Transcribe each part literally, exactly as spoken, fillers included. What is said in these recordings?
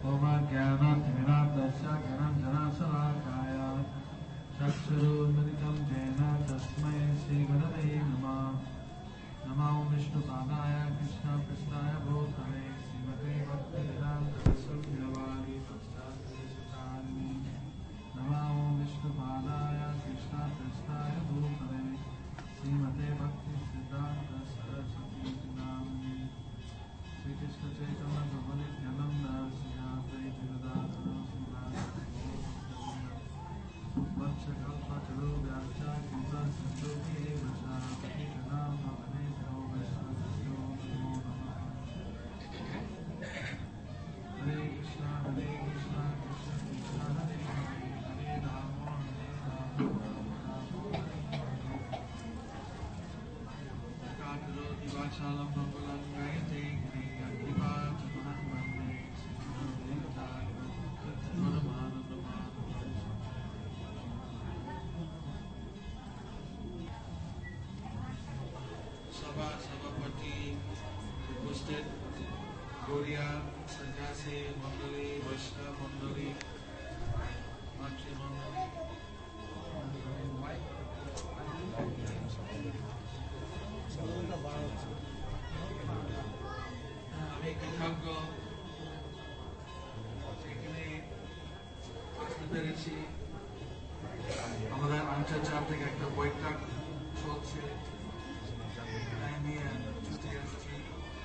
ओमाज्ञानातिमिरान्धस्य ज्ञानाञ्जनशलाकाय चक्षुरुन्मिलितं येन तस्मै श्रीगुरवे नमः। नमो विष्णुपादाय कृष्णपृष्ठाय भूतले श्रीमते भक्तिवेदान्तस्वामिनिवासि पश्चात्परिशुतानि। नमो विष्णुपादाय कृष्णपृष्ठाय भूतले श्रीमते भक्तिवेदान्तसरस्वती नामिने। श्री कृष्ण चैतन्य प्रभु नित्यानंद श्री अद्वैत गदाधर श्रीवासादि वत्सकल्पतरुभ्यश्च कृपा सिन्धुभ्यः एव च पतितानां पावनेभ्यो वैष्णवेभ्यो नमो नमः। हरे कृष्ण हरे कृष्ण कृष्ण कृष्ण हरे हरे हरे राम हरे राम राम राम करोति वाचालं मंगलं गायते सभा सभापति उपस्थित गौरिया सन्यासी मंडली वैष्णव मंडली मातृमंडली আমি কৃতজ্ঞ এখানে আসতে পেরেছি। আমাদের আন্তর্জাতিক থেকে একটা বৈঠক চলছে, নিয়ে ছুটে আসছি।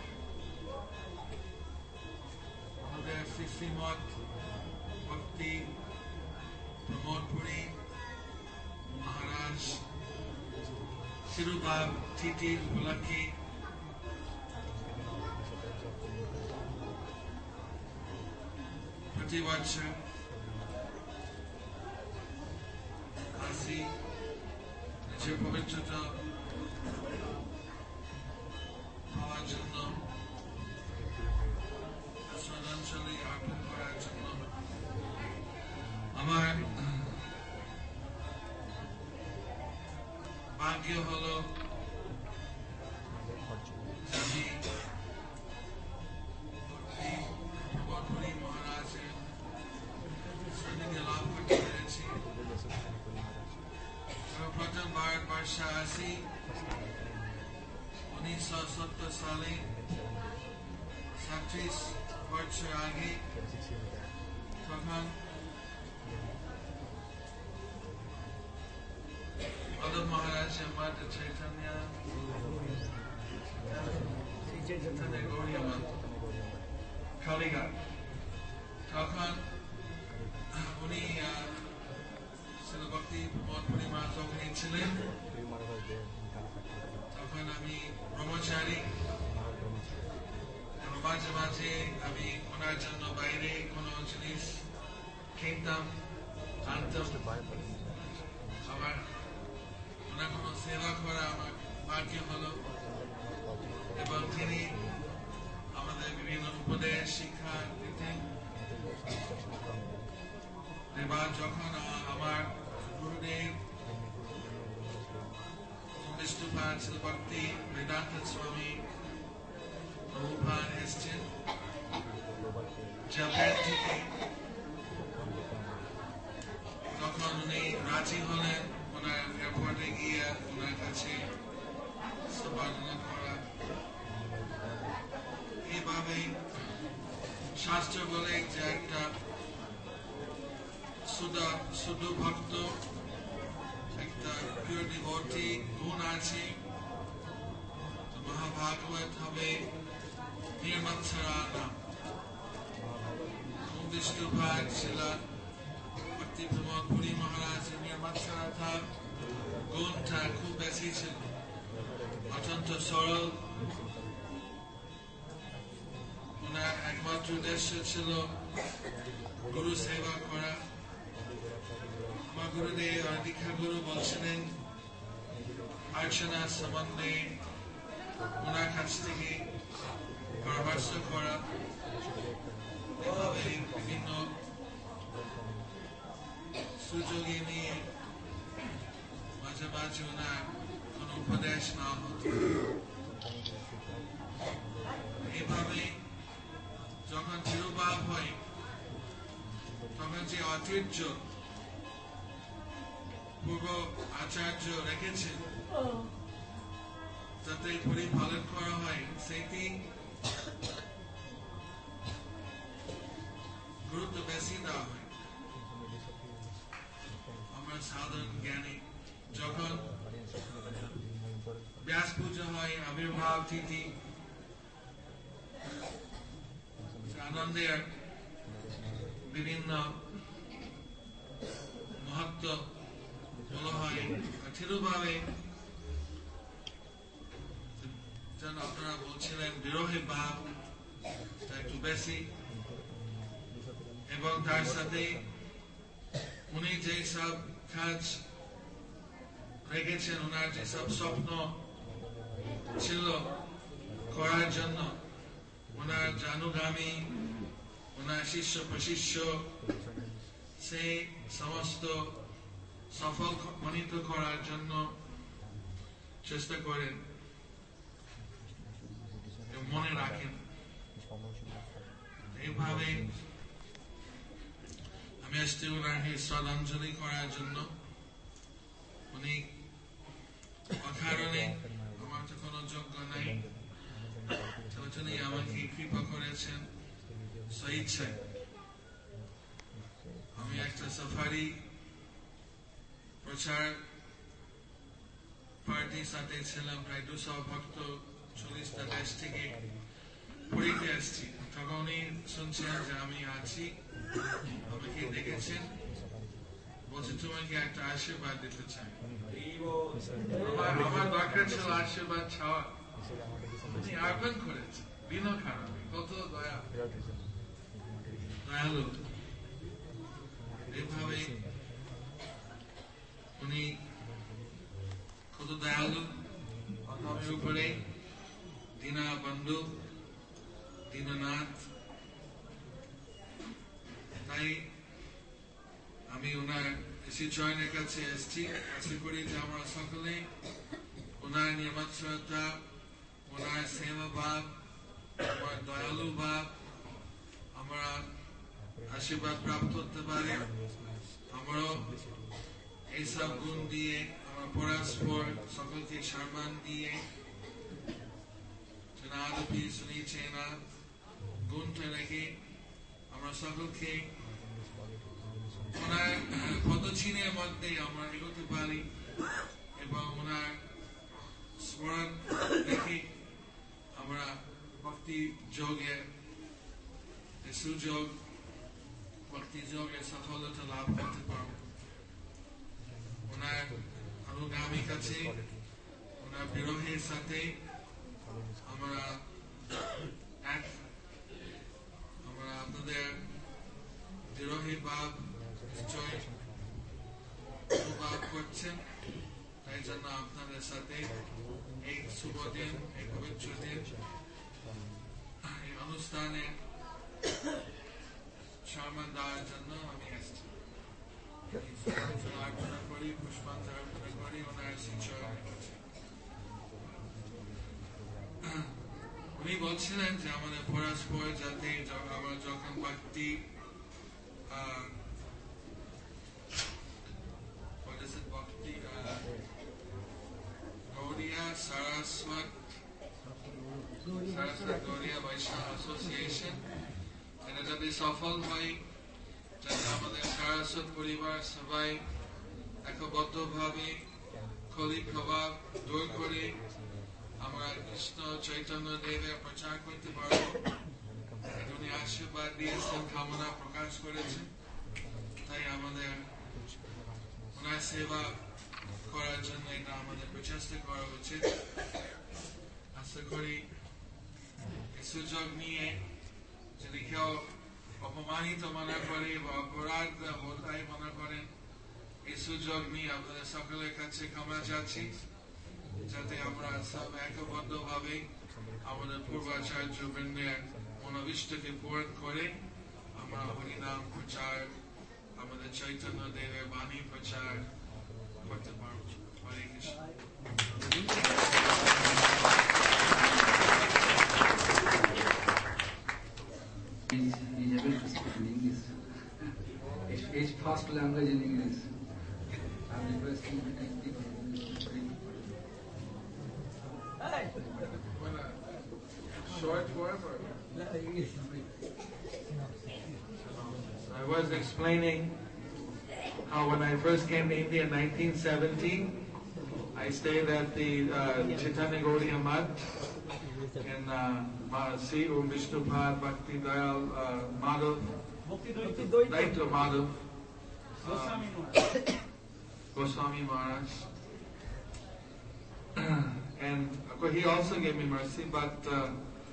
আমাদের শ্রীমৎ ভক্তি প্রমোদপুরী মহারাজ শিরুবাব তিথির উপলক্ষে প্রতি বছর আসি নিজের পবিত্রতা পাওয়ার জন্য, শ্রদ্ধাঞ্জলি অর্পণ করার জন্য। আমার ভাগ্য হলো আমি প্রমোদপুরী মহারাজের সান্নিধ্য লাভ করতে পেরেছি। প্রথম ভারতবর্ষে আসি উনিশশো সত্তর সালে, ছাব্বিশ বছর আগে। তখন অদম মহারাজের মঠ চৈতন্য গৌরীয় মঠ কালীঘাট। তখন উনি শিলভক্তি প্রমোদপুরী মা যখনই ছিলেন, তখন আমি ব্রহ্মচারী। মাঝে মাঝে আমি ওনার জন্য বাইরে কোনো জিনিস কিনতাম, আনতাম। আবার ওনার কোনো সেবা করা আমার ভাগ্য হলো, এবং তিনি আমাদের বিভিন্ন উপদেশ শিক্ষা দিতেন। এবার যখন আমার গুরুদেব বিষ্ণুপাদ শিলভক্তি বেদান্ত স্বামী প্রভুপাদ এসছেন জাপান থেকে, তখন উনি রাজি হলেন ওনার এয়ারপোর্টে গিয়ে ওনার কাছে সম্বর্ধনা করা। এইভাবে শাস্ত্র বলে যে একটা শুধু ভক্ত, একটা প্রিয় ডিভোটি গুণ আছে। মহাভাগবত হবে নির্মৎসরা নাম। বিষ্ণুপাদ শিলা ভক্তি প্রমোদপুরী মহারাজের নির্মৎসরা থা গুণটা খুব বেশি ছিল, অত্যন্ত সরল। ওনার একমাত্র উদ্দেশ্য ছিল গুরু সেবা করা। আমার গুরুদেব দীক্ষা গুরু বলছিলেন অর্চনা সম্বন্ধে ওনার কাছ থেকে পরামর্শ করা। এভাবে বিভিন্ন সুযোগে নিয়ে মাঝে মাঝে ওনার কোন উপদেশ না হতো। এইভাবে যখন তিরুভাব হয় যে ঐতিহ্য পূর্ব আচার্য রেখেছেন যাতে পরিপালন করা হয়, সেটি গুরুত্ব বেশি দেওয়া হয়। আমরা সাধারণ জ্ঞানী যখন ব্যাস পুজো হয়, আবির্ভাব তিথি, আনন্দের বিভিন্ন মহত্ব বলা হয়, ঠিকভাবে যেন আপনারা বলছিলেন বিরোহী ভাব একটু বেশি, এবং তার সাথে উনি যে সব কাজ রেখেছেন, ওনার যে সব স্বপ্ন ছিল করার জন্য, ওনার জানুগামী, ওনার শিষ্য প্রশিষ্য সেই সমস্ত সফল মনিত করার জন্য চেষ্টা করেন, মনে রাখেন। এইভাবে আমি আসছি ওনাকে শ্রদ্ধাঞ্জলি করার জন্য। উনি অকারণে, আমার তো কোনো যোগ্য নাই, তিনি আমাকে কৃপা করেছেন স্বেচ্ছায়। আমি একটা সাফারি প্রচার পার্টির সাথে ছিলাম, প্রায় দুশো ভক্ত চল্লিশটা দেশ থেকে পুরীতে আসছি। তখন উনি শুনছেন যে আমি আছি, আমাকে দেখেছেন, বলছে তোমাকে একটা আশীর্বাদ দিতে চাই। আমার দরকার ছিল আশীর্বাদ ছাওয়া, উনি আহ্বান করেছেন বিনা কারণে। কত দয়া, দয়ালু। এইভাবে উনি কত দয়ালু, আমাদের উপরে দীনা বন্ধু, দীননাথ। তাই আমি ওনার শ্রীচরণের কাছে এসেছি। আশা করি যে আমরা সকলে ওনার নির্মল শ্রদ্ধা, ওনার সেবা ভাব, ওনার দয়ালু ভাব আমরা আশীর্বাদ প্রাপ্ত হতে পারি। আমরাও এইসব গুণ দিয়ে আমরা পরস্পর সকলকে সম্মান দিয়ে জনাদপি শুনেছে না গুণটা রেখে আমরা সকলকে ওনার পদচিহ্নের মধ্যে আমরা এগোতে পারি, এবং ওনার স্মরণ রেখে আমরা ভক্তি যোগের সুযোগ, ভক্তি যোগের সফলতা লাভ করতে পারব। ওনার অনুগামী কাছে, ওনার বিরোহের সাথে আমরা এক, আমরা আপনাদের বিরোহী ভাব নিশ্চয় অনুভব করছেন। তাই জন্য আপনাদের সাথে এই শুভ দিন, এই পবিত্র দিন, এই অনুষ্ঠানে সম্মান দেওয়ার জন্য আমি এসেছি। প্রার্থনা করি, পুষ্পাঞ্জলি অর্পণ করি ওনার শ্রীচরণের কাছে। উনি বলছিলেন যে আমাদের পরস্পর যাতে আমরা যখন ভক্তি ভক্তি গৌড়িয়া সারস্বত সারস্বত গৌড়িয়া বৈষ্ণব অ্যাসোসিয়েশন, এটা যদি সফল হয়, যাতে আমাদের সারস্বত পরিবার সবাই একবদ্ধভাবে কলি প্রভাব দূর করে আমরা কৃষ্ণ চৈতন্য দেবের প্রচার করতে পারব। উনি আশীর্বাদ দিয়েছেন, কামনা প্রকাশ করেছেন। তাই আমাদের ওনার সেবা করার জন্য এটা আমাদের প্রচেষ্টা করা উচিত। আশা করি এই সুযোগ নিয়ে যদি কেউ অপমানিত মনে করে বা অপরাধ বোধহয় মনে করেন, এই সুযোগ নিয়ে আপনাদের সকলের কাছে ক্ষমা চাচ্ছি, যাতে আমরা সব একবদ্ধ ভাবে আমাদের পূর্বাচার্য বৃন্দের মনোবিষ্টকে পূরণ করে আমরা হরিনাম প্রচার, আমাদের চৈতন্য দেবের বাণী প্রচার করতে পারব। হরে Krishna. Y ya ves que se his first language in English. I'm requesting you to speak English. Short form or? I was explaining how when I first came to India in nineteen seventy, I stayed at the uh, Chaitanya Gaudiya Math in uh, C. Um Vishnupad Bhakti Dayal uh, Madhav, Daitya Madhav, uh, Goswami Maharaj. And of course he also gave me mercy, but uh,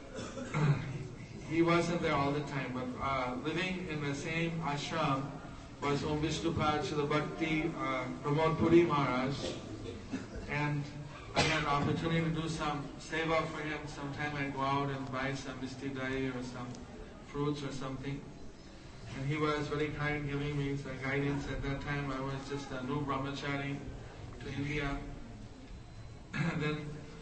he wasn't there all the time. But uh, living in the same ashram was Om Vishnupad Srila Bhakti uh, Pramod Puri Maharaj, and I had an opportunity to do some seva for him. Sometime I'd go out and buy some misti dai or some fruits or something. And he was very kind, giving me some guidance. At that time I was just a new brahmachari to India. And then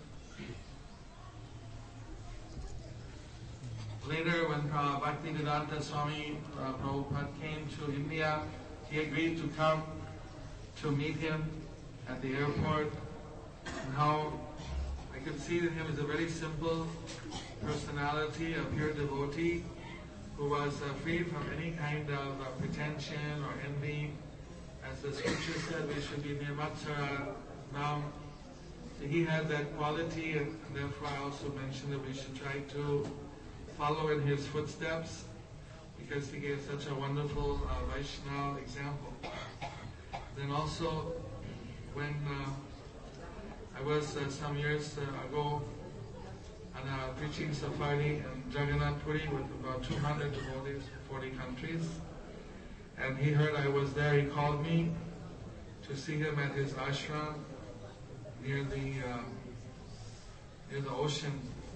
later when uh, Bhaktivedanta Swami uh, Prabhupada came to India, he agreed to come to meet him at the airport. And how I could see that he was a very simple personality, a pure devotee, who was uh, free from any kind of uh, pretension or envy. As the scripture said, we should be nirmatsara nam. So he had that quality, and therefore I also mentioned that we should try to follow in his footsteps, because he gave such a wonderful uh, Vaishnava example. Then also, when uh, I was uh, some years uh, ago on a preaching safari in Jagannath Puri with about two hundred devotees from forty countries, and he heard I was there, he called me to see him at his ashram near the uh, near the ocean.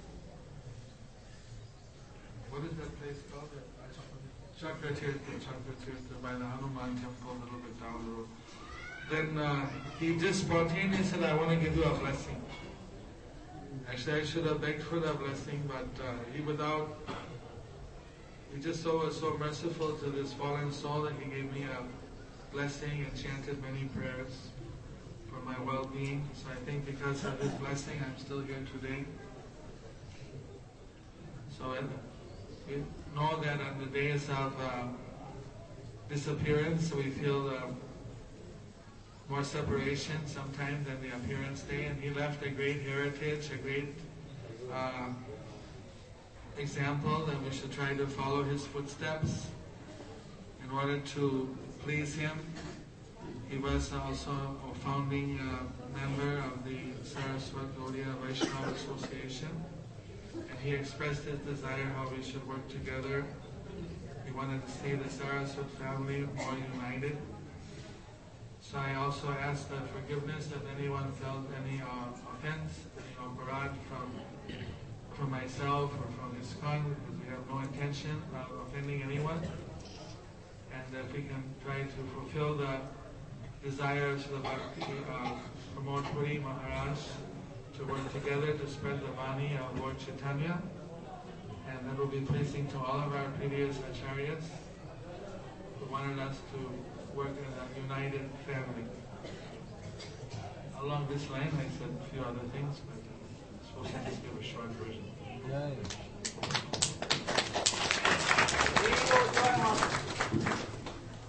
What is that place called? Chakratirtha, Chakratirtha, by the Hanuman temple, a little bit down the road. Then uh, he just spontaneously said, I want to give you a blessing. Actually, I should have begged for that blessing, but uh, he without, he just so was so merciful to this fallen soul that he gave me a blessing and chanted many prayers for my well-being. So I think because of his blessing, I'm still here today. So uh, we know that on the days of uh, disappearance, we feel uh, more separation sometimes than the appearance day, and he left a great heritage, a great uh, example that we should try to follow his footsteps in order to please him. He was also a founding uh, member of the Saraswat Gaudiya Vaishnava Association, and he expressed his desire how we should work together. He wanted to see the Saraswat family more united. So I also asked uh, forgiveness if anyone felt any uh, offense, any aparad from, from myself or from ISKCON, because we have no intention of offending anyone. And if we can try to fulfill the desires of the Bhakti uh, Pramod Puri Maharaj to work together to spread the Vani of Lord Chaitanya, and that will be pleasing to all of our previous acharyas who wanted us to work in a united family. Along this line, I said a few other things, but I'm supposed to just give a short version. Yeah, yeah.